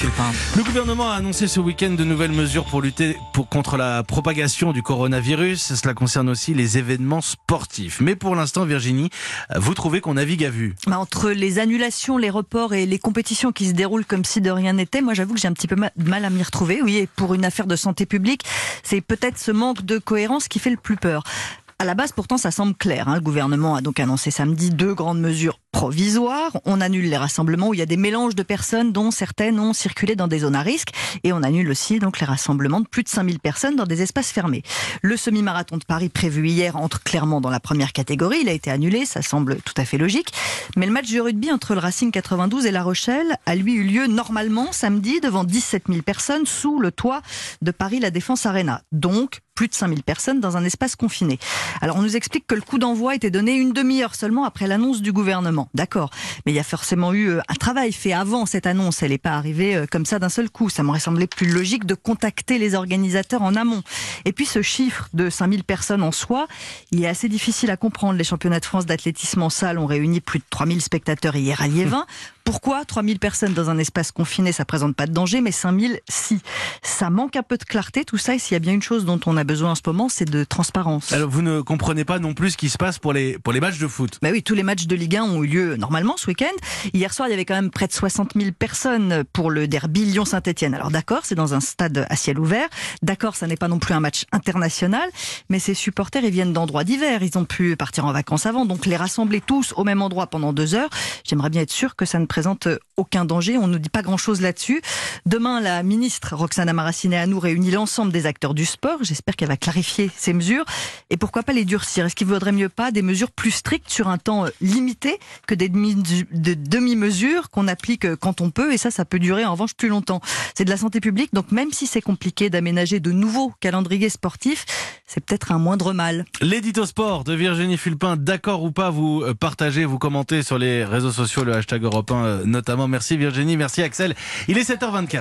Fulpin. Le gouvernement a annoncé ce week-end de nouvelles mesures pour lutter contre la propagation du coronavirus. Cela concerne aussi les événements sportifs. Mais pour l'instant, Virginie, vous trouvez qu'on navigue à vue? Entre les annulations, les reports et les compétitions qui se déroulent comme si de rien n'était, moi j'avoue que j'ai un petit peu mal à m'y retrouver. Oui, et pour une affaire de santé publique, c'est peut-être ce manque de cohérence qui fait le plus peur. À la base, pourtant, ça semble clair. Le gouvernement a donc annoncé samedi 2 grandes mesures provisoires. On annule les rassemblements où il y a des mélanges de personnes dont certaines ont circulé dans des zones à risque. Et on annule aussi donc les rassemblements de plus de 5000 personnes dans des espaces fermés. Le semi-marathon de Paris prévu hier entre clairement dans la première catégorie. Il a été annulé, ça semble tout à fait logique. Mais le match de rugby entre le Racing 92 et La Rochelle a lui eu lieu normalement samedi devant 17 000 personnes sous le toit de Paris La Défense Arena. Donc, plus de 5000 personnes dans un espace confiné. Alors on nous explique que le coup d'envoi était donné une demi-heure seulement après l'annonce du gouvernement. D'accord, mais il y a forcément eu un travail fait avant cette annonce. Elle n'est pas arrivée comme ça d'un seul coup. Ça m'aurait semblé plus logique de contacter les organisateurs en amont. Et puis ce chiffre de 5000 personnes en soi, il est assez difficile à comprendre. Les championnats de France d'athlétisme en salle ont réuni plus de 3000 spectateurs hier à Liévin. Pourquoi 3000 personnes dans un espace confiné, ça présente pas de danger, mais 5000, si. Ça manque un peu de clarté, tout ça, et s'il y a bien une chose dont on a besoin en ce moment, c'est de transparence. Alors vous ne comprenez pas non plus ce qui se passe pour les matchs de foot? Bah oui, tous les matchs de Ligue 1 ont eu lieu normalement ce week-end. Hier soir, il y avait quand même près de 60 000 personnes pour le derby Lyon-Saint-Etienne. Alors d'accord, c'est dans un stade à ciel ouvert. D'accord, ça n'est pas non plus un match international, mais ces supporters, ils viennent d'endroits divers. Ils ont pu partir en vacances avant, donc les rassembler tous au même endroit pendant 2 heures, j'aimerais bien être sûr que ça ne présente aucun danger. On ne nous dit pas grand-chose là-dessus. Demain, la ministre Roxana Maracineanu réunit l'ensemble des acteurs du sport. J'espère qu'elle va clarifier ces mesures. Et pourquoi pas les durcir? Est-ce qu'il ne vaudrait mieux pas des mesures plus strictes sur un temps limité que des demi-mesures qu'on applique quand on peut? Et ça peut durer en revanche plus longtemps. C'est de la santé publique, donc même si c'est compliqué d'aménager de nouveaux calendriers sportifs, c'est peut-être un moindre mal. L'édito sport de Virginie Fulpin, d'accord ou pas, vous partagez, vous commentez sur les réseaux sociaux, le hashtag Europe 1 notamment. Merci Virginie, merci Axel. Il est 7h24.